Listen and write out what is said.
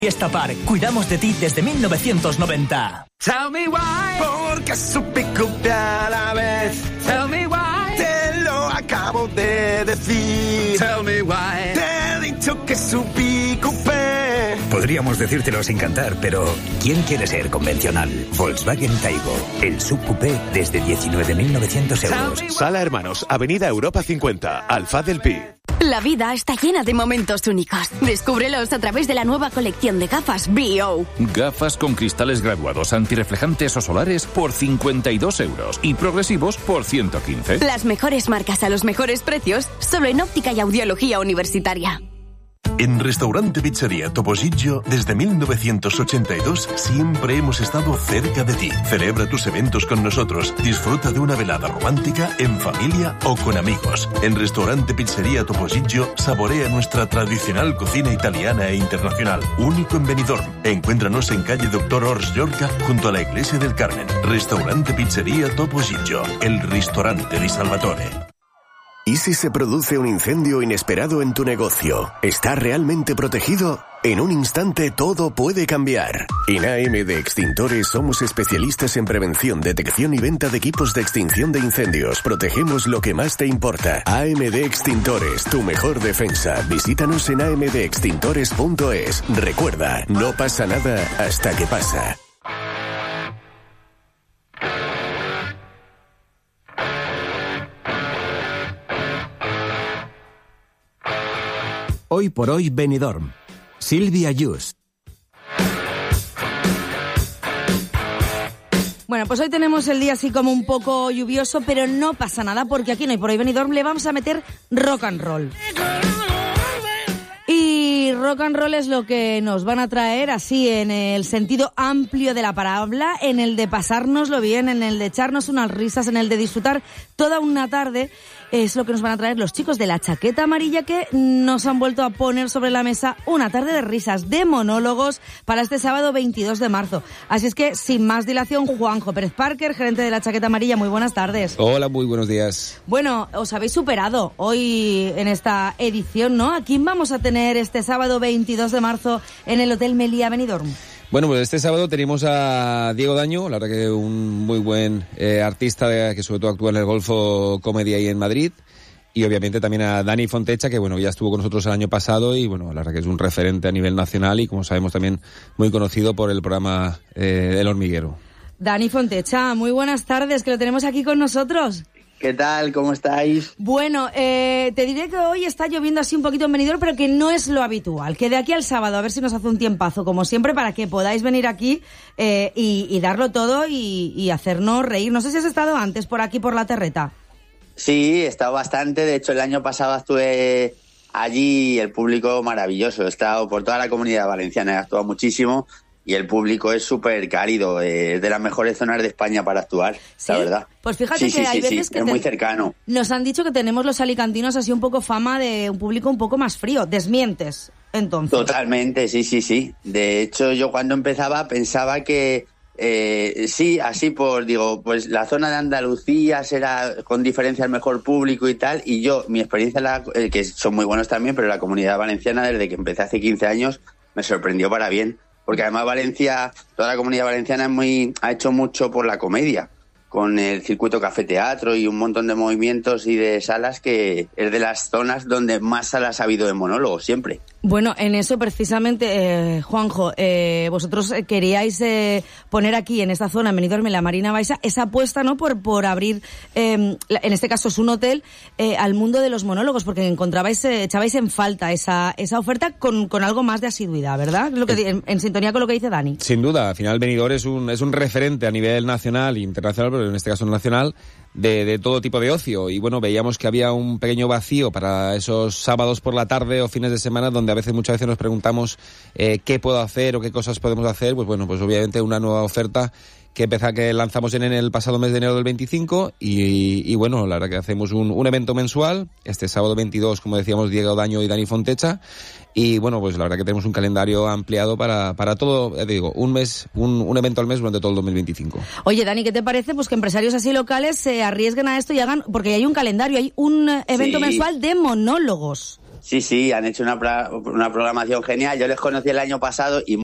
Fiesta Park, cuidamos de ti desde 1990. Tell me why. Porque supe copiar a la vez. Tell me why. Te lo acabo de decir. Tell me why. Te he dicho que subí coupé. Podríamos decírtelo sin cantar, pero ¿quién quiere ser convencional? Volkswagen Taigo, el subcoupé desde 19.900 euros. Sala Hermanos, Avenida Europa 50, Alfaz del Pi. La vida está llena de momentos únicos. Descúbrelos a través de la nueva colección de gafas B.O. Gafas con cristales graduados, antirreflejantes o solares por 52 euros y progresivos por 115. Las mejores marcas a los mejores precios, solo en Óptica y Audiología Universitaria. En Restaurante Pizzería Topollillo, desde 1982, siempre hemos estado cerca de ti. Celebra tus eventos con nosotros. Disfruta de una velada romántica, en familia o con amigos. En Restaurante Pizzería Topollillo, saborea nuestra tradicional cocina italiana e internacional. Único en Benidorm. Encuéntranos en calle Doctor Ors Llorca, junto a la Iglesia del Carmen. Restaurante Pizzería Topollillo, el ristorante di Salvatore. ¿Y si se produce un incendio inesperado en tu negocio? ¿Está realmente protegido? En un instante todo puede cambiar. En AM de Extintores somos especialistas en prevención, detección y venta de equipos de extinción de incendios. Protegemos lo que más te importa. AM de Extintores, tu mejor defensa. Visítanos en amdextintores.es. Recuerda, no pasa nada hasta que pasa. Hoy por hoy Benidorm. Silvia Yus. Bueno, pues hoy tenemos el día así como un poco lluvioso, pero no pasa nada porque aquí en Hoy por hoy Benidorm le vamos a meter rock and roll. Y rock and roll es lo que nos van a traer así en el sentido amplio de la palabra, en el de pasárnoslo bien, en el de echarnos unas risas, en el de disfrutar toda una tarde. Es lo que nos van a traer los chicos de La Chaqueta Amarilla, que nos han vuelto a poner sobre la mesa una tarde de risas, de monólogos para este sábado 22 de marzo. Así es que, sin más dilación, Juanjo Pérez Parker, gerente de La Chaqueta Amarilla, muy buenas tardes. Hola, muy buenos días. Bueno, os habéis superado hoy en esta edición, ¿no? ¿A quién vamos a tener este sábado 22 de marzo en el Hotel Meliá Benidorm? Bueno, pues este sábado tenemos a Diego Daño, la verdad que un muy buen artista que sobre todo actúa en el Golfo Comedy ahí en Madrid, y obviamente también a Dani Fontecha, que bueno, ya estuvo con nosotros el año pasado y bueno, la verdad que es un referente a nivel nacional y como sabemos también muy conocido por el programa El Hormiguero. Dani Fontecha, muy buenas tardes, que lo tenemos aquí con nosotros. ¿Qué tal? ¿Cómo estáis? Bueno, te diré que hoy está lloviendo así un poquito en Benidorm, pero que no es lo habitual. Que de aquí al sábado, a ver si nos hace un tiempazo, como siempre, para que podáis venir aquí y darlo todo y hacernos reír. No sé si has estado antes por aquí, por La Terreta. Sí, he estado bastante. De hecho, el año pasado estuve allí, el público maravilloso. He estado por toda la Comunidad Valenciana, he actuado muchísimo. Y el público es súper cálido, es de las mejores zonas de España para actuar, ¿sí? La verdad. Pues fíjate que hay veces que es muy cercano. Nos han dicho que tenemos los alicantinos así un poco fama de un público un poco más frío. ¿Desmientes, entonces? Totalmente, sí. De hecho, yo cuando empezaba pensaba que sí, así pues la zona de Andalucía será con diferencia el mejor público y tal, y yo, mi experiencia, que son muy buenos también, pero la Comunidad Valenciana, desde que empecé hace 15 años, me sorprendió para bien. Porque además Valencia, toda la Comunidad Valenciana ha hecho mucho por la comedia, con el circuito Café Teatro y un montón de movimientos y de salas, que es de las zonas donde más salas ha habido de monólogos siempre. Bueno, en eso precisamente, Juanjo, vosotros queríais poner aquí, en esta zona, en Benidorm, en la Marina Baixa, esa apuesta, ¿no?, por abrir, en este caso es un hotel, al mundo de los monólogos, porque echabais en falta esa oferta con algo más de asiduidad, ¿verdad? Lo que, en sintonía con lo que dice Dani. Sin duda, al final Benidorm es un referente a nivel nacional e internacional, pero en este caso nacional, de todo tipo de ocio. Y bueno, veíamos que había un pequeño vacío para esos sábados por la tarde o fines de semana, donde muchas veces nos preguntamos qué puedo hacer o qué cosas podemos hacer. Pues bueno, pues obviamente una nueva oferta que lanzamos en el pasado mes de enero del 25 y bueno, la verdad que hacemos un evento mensual, este sábado 22, como decíamos, Diego Daño y Dani Fontecha, y bueno, pues la verdad que tenemos un calendario ampliado para todo, te digo, un evento al mes durante todo el 2025. Oye, Dani, ¿qué te parece? Pues que empresarios así locales se arriesguen a esto y hagan, porque hay un calendario, hay un evento mensual de monólogos. Sí, han hecho una programación genial. Yo les conocí el año pasado y